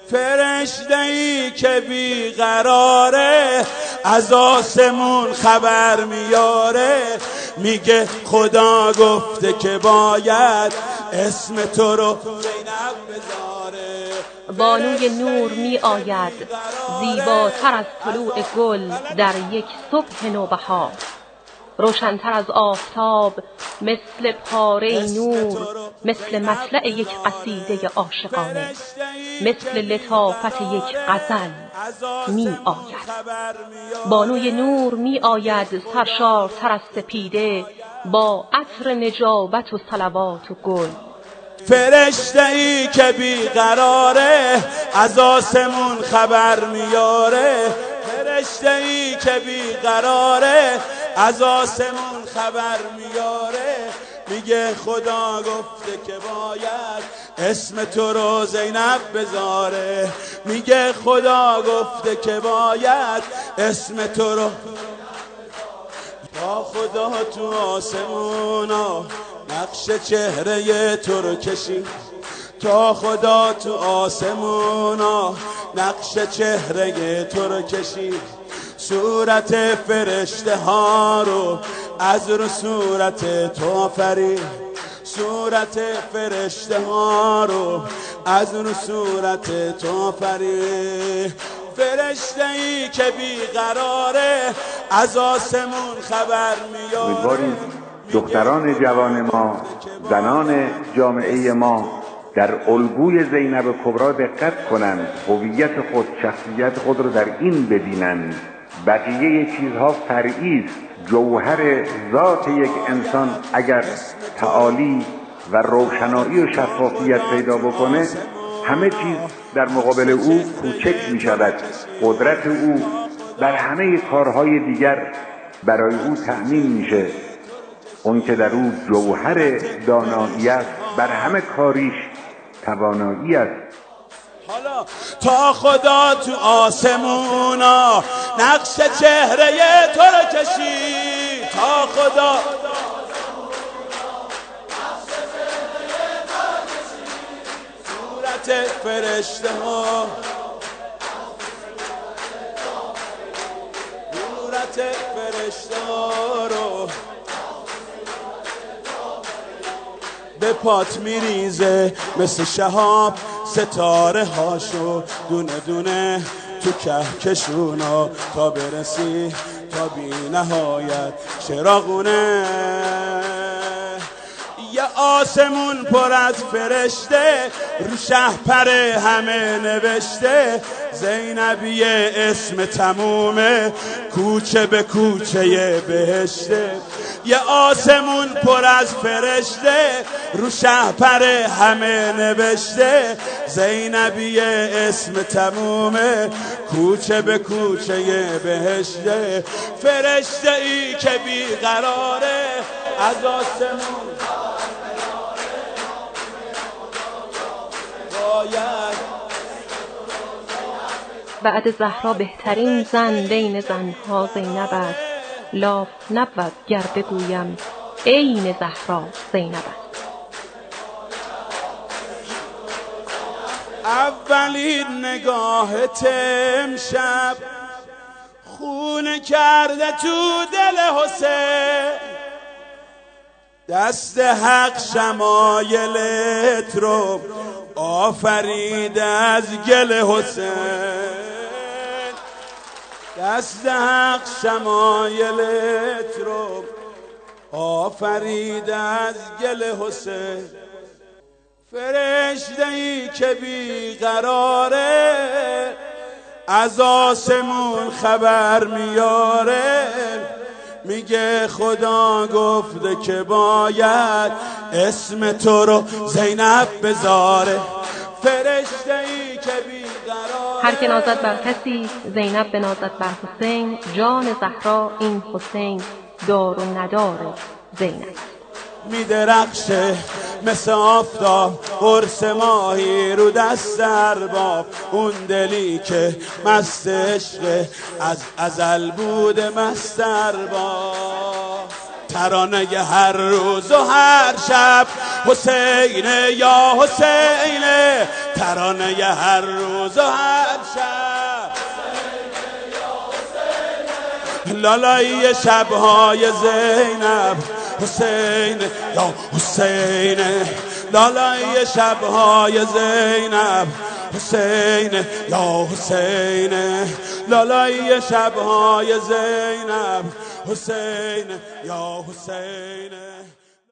فرشته‌ای که بیقراره از آسمون خبر میاره، میگه خدا گفته که باید اسم تو رو زینب بذاره. بانوی نور می آید زیباتر از طلوع گل در یک صبح نوبهار، روشن‌تر از آفتاب مثل پاره نور، مثل مطلع یک قصیده عاشقانه، مثل لطافت یک غزل می آید. بانوی نور می آید سرشارتر از سپیده با عطر نجابت و صلوات و گل. فرشته‌ای که بیقراره از آسمون خبر میاره، فرشته‌ای که بیقراره از آسمون خبر میاره، میگه خدا گفته که باید اسم تو رو زینب بذاره، میگه خدا گفته که باید اسم تو رو. تا خدا تو آسمونا نقش چهره تو رو کشید، تا خدا تو آسمونا نقش چهره تو رو کشید، صورت فرشته ها رو از رو صورت تو آفرید، صورت فرشته ها رو از رو صورت تو آفرید. فرشته‌ای که بیقراره از آسمون خبر میاره. امیدواریم دختران جوان ما، زنان جامعه ما در الگوی زینب کبری دقت کنند، هویت خود، شخصیت خود رو در این ببینند. بقیه چیزها فرعی است. جوهر ذات یک انسان اگر تعالی و روشنایی و شفافیت پیدا بکنه، همه چیز در مقابل او کوچک می شود. قدرت او بر همه کارهای دیگر برای او تأمین میشه. اون که در او جوهر دانایی است، بر همه کاریش توانایی است. حالا تا خدا تو آسمونا نقش چهره تو رو کشید، تا خدا صورت فرشته ها، صورت فرشته ها رو به پات میریزه مثل شهاب، ستاره هاشو دونه دونه تو کهکشونا تا برسی تا بی نهایت چراغونه. یه آسمون پر از فرشته رو شهپر همه نوشته، زینبیه اسم تمومه کوچه به کوچه بهشته. یه آسمون پر از فرشته رو شهپر همه نوشته، زینبیه اسم تمومه کوچه به کوچه بهشته. فرشته ای که بیقراره از آسمون بعد زهرا بهترین زن بین زنها زینب است، لاف نبود گر بگویم عین زهرا زینب است. اولین نگاهت امشب خونه کرده تو دل حسین، دست حق شمایلت رو آفرید از گل حسین، دست حق شمایلت رو آفرید از گل حسین. فرشته‌ای که بیقراره از آسمون خبر میاره، میگه خدا گفته که باید اسم تو رو زینب بذاره. فرشته‌ای که بیقراره هر که نازد بر کسی زینب بنازد بر حسین، جان زهرا این حسین دار و ندار زینب. میدرخشه مثل آفتاب قرص ماهی رو دست ارباب، اون دلی که مست عشق از ازل بوده مست ارباب. ترانه هر روز و هر شب حسین یا حسین، ترانه هر روز و هر شب لالای شبهای زینب، حسین یا حسین، لالای شبهای زینب، حسین یا حسین، لالای شبهای زینب، حسین یا حسین.